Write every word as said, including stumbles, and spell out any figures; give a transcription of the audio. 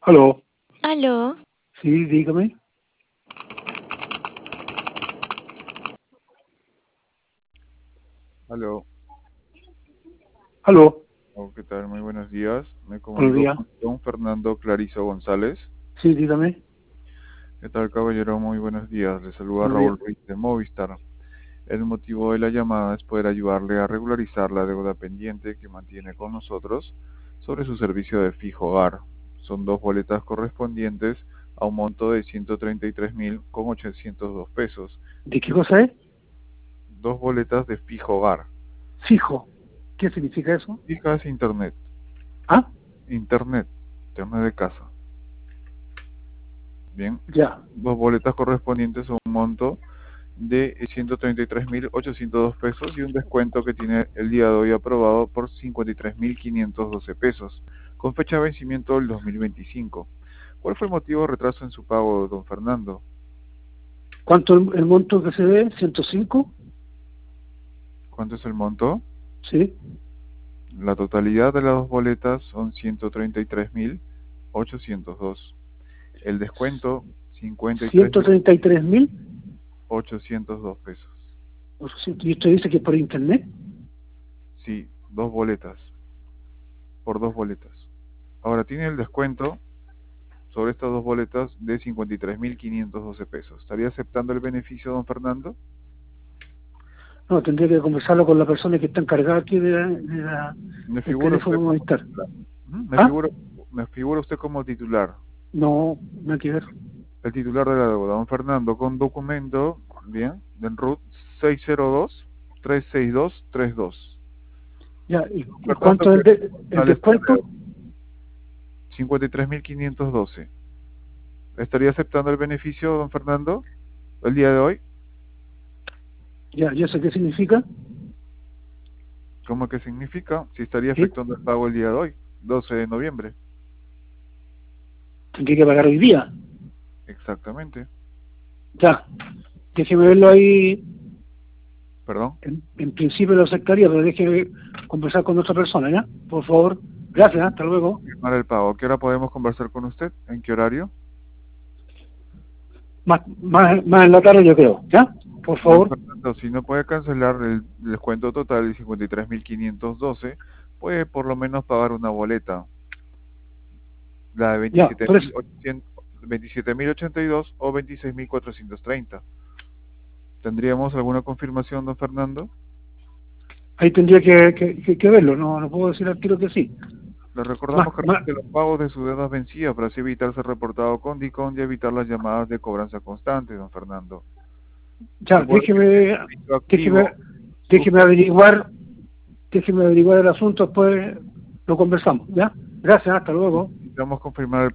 Aló, Aló, sí, dígame. Aló, Aló, oh, ¿qué tal? Muy buenos días. Me buenos comunico días. con don Fernando Clarizo González. Sí, dígame. ¿Qué tal, caballero? Muy buenos días. Le saluda Buenos días. Raúl Ruiz de Movistar. El motivo de la llamada es poder ayudarle a regularizar la deuda pendiente que mantiene con nosotros sobre su servicio de fijo hogar. Son dos boletas correspondientes a un monto de ciento treinta y tres mil con ochocientos dos pesos. ¿De Y qué cosa es? dos boletas de fijo hogar. Fijo. ¿Qué significa eso? Fija es internet. Ah, Internet. Internet de casa. Bien. ya. Dos boletas correspondientes a un monto de ciento treinta y tres mil ochocientos dos pesos y un descuento que tiene el día de hoy aprobado por cincuenta y tres mil quinientos doce pesos, con fecha de vencimiento del dos mil veinticinco. ¿Cuál fue el motivo de retraso en su pago, don Fernando? ¿Cuánto el, el monto que se ve? ¿ciento cinco? ¿Cuánto es el monto? Sí. La totalidad de las dos boletas son ciento treinta y tres mil ochocientos dos. El descuento, cincuenta y tres ¿ciento mil treinta y tres mil? ochocientos dos pesos. ¿Y usted dice que es por internet? Sí, dos boletas. Por dos boletas. Ahora tiene el descuento sobre estas dos boletas de cincuenta y tres mil quinientos doce pesos. ¿Estaría aceptando el beneficio, don Fernando? No, tendría que conversarlo con la persona que está encargada aquí de la, de la- Me del figura usted teléfono como Movistar. titular. Ujú, Me ¿Ah? figura, me figura usted como titular. No, no hay que ver. El titular de la deuda, don Fernando, con documento, bien, de R U T seis cero dos tres seis dos tres dos. Ya, ¿y, Don y Fernando, cuánto es ¿qué el, de- el sale este descuento? deuda? cincuenta y tres mil quinientos doce. ¿Estaría aceptando el beneficio, don Fernando, el día de hoy? Ya, ¿y eso qué significa? ¿Cómo que significa? Si estaría Sí, efectuando el pago el día de hoy, doce de noviembre. tendría que pagar hoy día. Exactamente. Ya, déjeme verlo ahí. ¿Perdón? En, en principio lo aceptaría, pero déjeme conversar con otra persona, ¿ya? Por favor. Gracias, hasta luego. Confirmar el pago. ¿A qué hora podemos conversar con usted? ¿En qué horario? Más, más, más en la tarde yo creo, ¿ya? Por Don favor. Fernando, si no puede cancelar el descuento total de cincuenta y tres mil quinientos doce, puede por lo menos pagar una boleta, la de Ya, veintisiete por eso. mil ochocientos veintisiete mil ochenta y dos o veintiséis mil cuatrocientos treinta. ¿Tendríamos alguna confirmación, don Fernando? Ahí tendría que, que, que, que verlo, no, no puedo decir al tiro que sí. Le Más, recordamos que más, realice los pagos de sus deudas vencidas para así evitar ser reportado con DICOM y evitar las llamadas de cobranza constante, don Fernando. ya, Recuerde que este déjeme, servicio déjeme, activo déjeme surge. averiguar, déjeme averiguar el asunto, después lo conversamos, ¿ya? Gracias, hasta luego. Necesitamos confirmar el